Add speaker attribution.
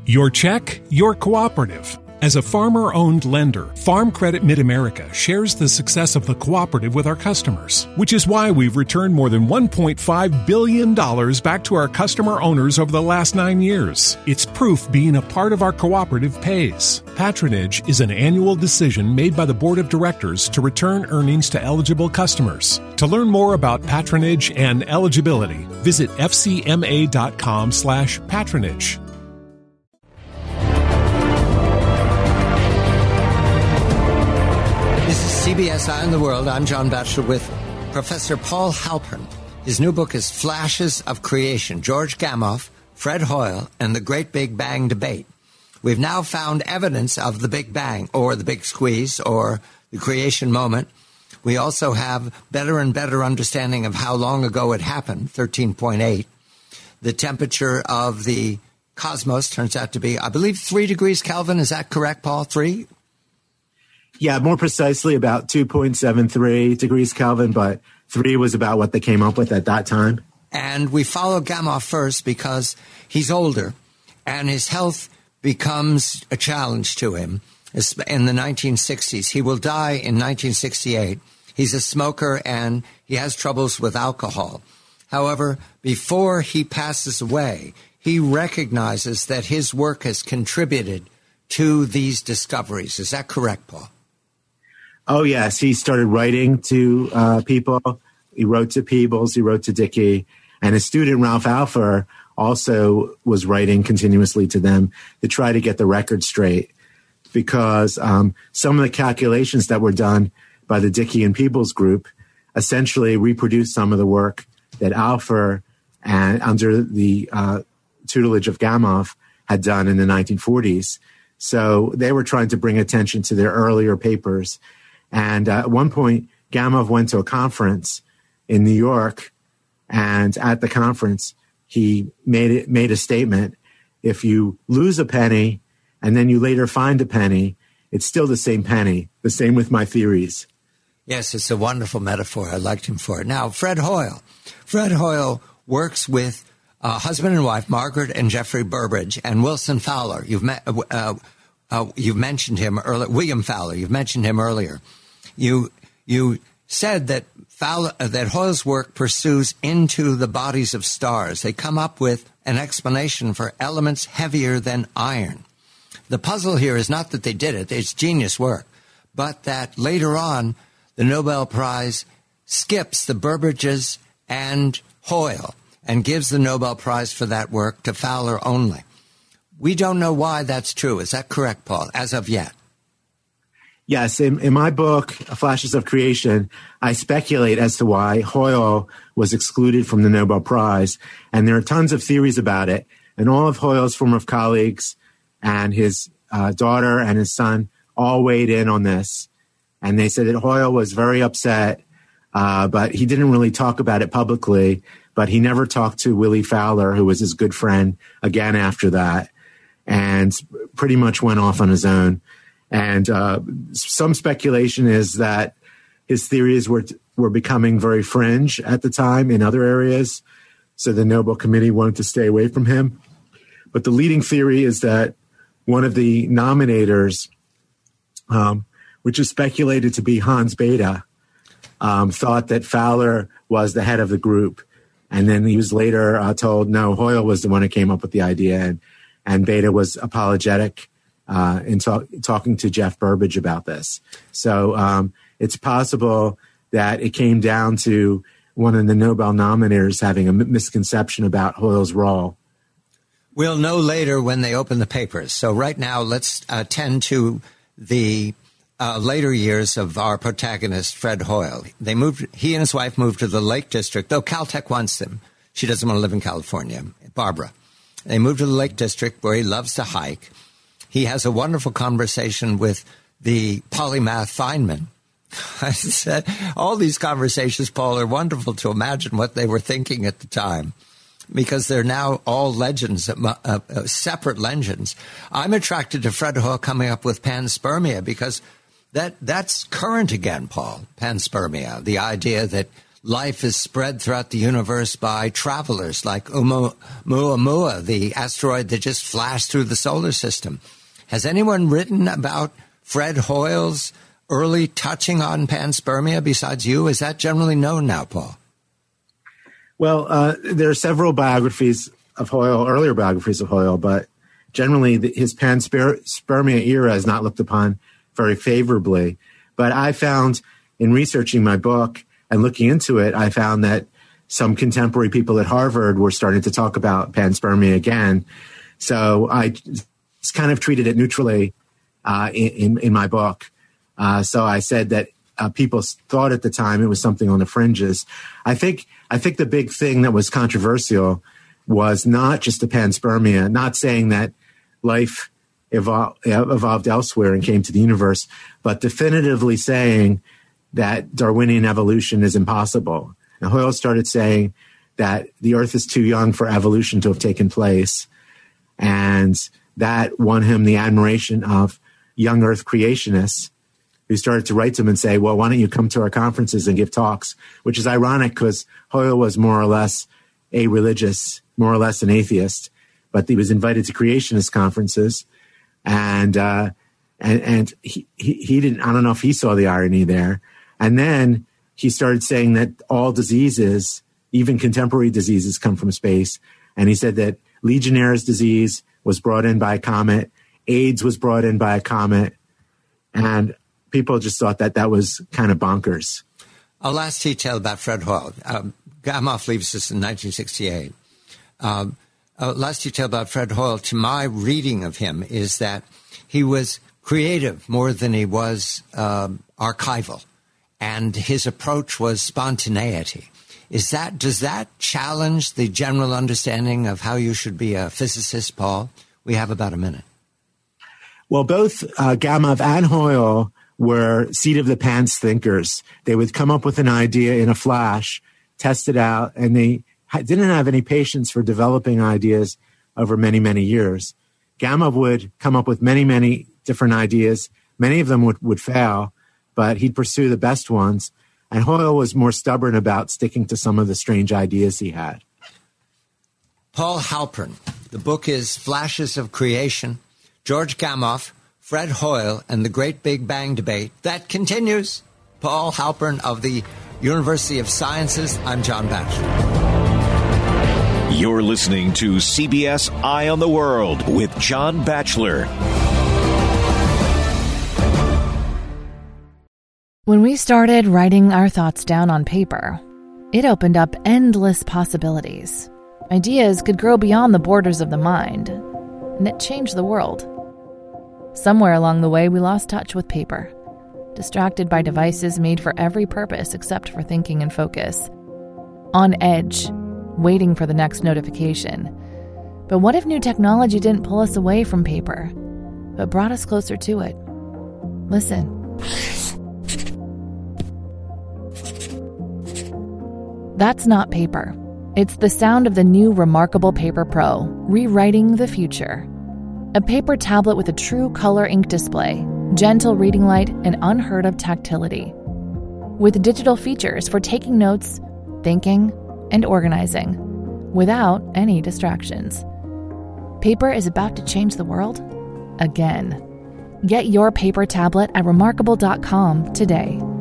Speaker 1: Your check, your cooperative. As a farmer-owned lender, Farm Credit Mid-America shares the success of the cooperative with our customers, which is why we've returned more than $1.5 billion back to our customer owners over the last 9 years. It's proof being a part of our cooperative pays. Patronage is an annual decision made by the Board of Directors to return earnings to eligible customers. To learn more about patronage and eligibility, visit fcma.com/patronage.
Speaker 2: CBS Eye on the World. I'm John Batchelor with Professor Paul Halpern. His new book is Flashes of Creation, George Gamow, Fred Hoyle, and the Great Big Bang Debate. We've now found evidence of the Big Bang, or the Big Squeeze, or the creation moment. We also have better and better understanding of how long ago it happened, 13.8. The temperature of the cosmos turns out to be, I believe, 3 degrees Kelvin. Is that correct, Paul? 3?
Speaker 3: Yeah, more precisely about 2.73 degrees Kelvin, but 3 was about what they came up with at that time.
Speaker 2: And we follow Gamow first because he's older and his health becomes a challenge to him in the 1960s. He will die in 1968. He's a smoker and he has troubles with alcohol. However, before he passes away, he recognizes that his work has contributed to these discoveries. Is that correct, Paul?
Speaker 3: Oh, yes. He started writing to people. He wrote to Peebles. He wrote to Dickey. And his student, Ralph Alpher, also was writing continuously to them to try to get the record straight. Because some of the calculations that were done by the Dickey and Peebles group essentially reproduced some of the work that Alpher, and under the tutelage of Gamow, had done in the 1940s. So they were trying to bring attention to their earlier papers. And at one point, Gamow went to a conference in New York, and at the conference, he made a statement. If you lose a penny and then you later find a penny, it's still the same penny. The same with my theories.
Speaker 2: Yes, it's a wonderful metaphor. I liked him for it. Now, Fred Hoyle. Fred Hoyle works with husband and wife, Margaret and Jeffrey Burbidge, and Wilson Fowler. You've mentioned him earlier. William Fowler. You've mentioned him earlier. You said that that Hoyle's work pursues into the bodies of stars. They come up with an explanation for elements heavier than iron. The puzzle here is not that they did it; it's genius work, but that later on, the Nobel Prize skips the Burbidges and Hoyle and gives the Nobel Prize for that work to Fowler only. We don't know why that's true. Is that correct, Paul, as of yet?
Speaker 3: Yes. In my book, Flashes of Creation, I speculate as to why Hoyle was excluded from the Nobel Prize. And there are tons of theories about it. And all of Hoyle's former colleagues and his daughter and his son all weighed in on this. And they said that Hoyle was very upset, but he didn't really talk about it publicly. But he never talked to Willie Fowler, who was his good friend, again after that, and pretty much went off on his own. And some speculation is that his theories were becoming very fringe at the time in other areas, so the Nobel Committee wanted to stay away from him. But the leading theory is that one of the nominators, which is speculated to be Hans Bethe, thought that Fowler was the head of the group. And then he was later told, no, Hoyle was the one who came up with the idea. And Bethe was apologetic in talking to Jeff Burbidge about this. So it's possible that it came down to one of the Nobel nominators having a misconception about Hoyle's role.
Speaker 2: We'll know later when they open the papers. So right now, let's tend to the later years of our protagonist, Fred Hoyle. He and his wife moved to the Lake District, though Caltech wants them. She doesn't want to live in California, Barbara. They moved to the Lake District where he loves to hike. He has a wonderful conversation with the polymath Feynman. I said, all these conversations, Paul, are wonderful to imagine what they were thinking at the time, because they're now all legends, separate legends. I'm attracted to Fred Hoyle coming up with panspermia because that's current again, Paul, panspermia, the idea that life is spread throughout the universe by travelers like Oumuamua, the asteroid that just flashed through the solar system. Has anyone written about Fred Hoyle's early touching on panspermia besides you? Is that generally known now, Paul?
Speaker 3: Well, there are several biographies of Hoyle, earlier biographies of Hoyle, but generally his panspermia era is not looked upon very favorably. But I found in researching my book and looking into it, I found that some contemporary people at Harvard were starting to talk about panspermia again. So I just kind of treated it neutrally in my book. So I said that people thought at the time it was something on the fringes. I think the big thing that was controversial was not just the panspermia, not saying that life evolved elsewhere and came to the universe, but definitively saying that Darwinian evolution is impossible. And Hoyle started saying that the Earth is too young for evolution to have taken place. And that won him the admiration of young Earth creationists who started to write to him and say, well, why don't you come to our conferences and give talks? Which is ironic because Hoyle was more or less a-religious, more or less an atheist, but he was invited to creationist conferences. And he didn't, I don't know if he saw the irony there. And then he started saying that all diseases, even contemporary diseases, come from space. And he said that Legionnaire's disease was brought in by a comet. AIDS was brought in by a comet. And people just thought that that was kind of bonkers.
Speaker 2: A last detail about Fred Hoyle. Gamow leaves us in 1968. Last detail about Fred Hoyle, to my reading of him, is that he was creative more than he was archival. And his approach was spontaneity. Does that challenge the general understanding of how you should be a physicist, Paul? We have about a minute.
Speaker 3: Well, both Gamow and Hoyle were seat-of-the-pants thinkers. They would come up with an idea in a flash, test it out, and they didn't have any patience for developing ideas over many, many years. Gamow would come up with many, many different ideas. Many of them would fail, but he'd pursue the best ones. And Hoyle was more stubborn about sticking to some of the strange ideas he had.
Speaker 2: Paul Halpern. The book is Flashes of Creation. George Gamow, Fred Hoyle, and the Great Big Bang Debate. That continues. Paul Halpern of the University of Sciences. I'm John Batchelor.
Speaker 4: You're listening to CBS Eye on the World with John Batchelor.
Speaker 5: When we started writing our thoughts down on paper, it opened up endless possibilities. Ideas could grow beyond the borders of the mind, and it changed the world. Somewhere along the way, we lost touch with paper, distracted by devices made for every purpose except for thinking and focus. On edge, waiting for the next notification. But what if new technology didn't pull us away from paper, but brought us closer to it? Listen. That's not paper. It's the sound of the new Remarkable Paper Pro, rewriting the future. A paper tablet with a true color ink display, gentle reading light, and unheard-of tactility. With digital features for taking notes, thinking, and organizing, without any distractions. Paper is about to change the world again. Get your paper tablet at Remarkable.com today.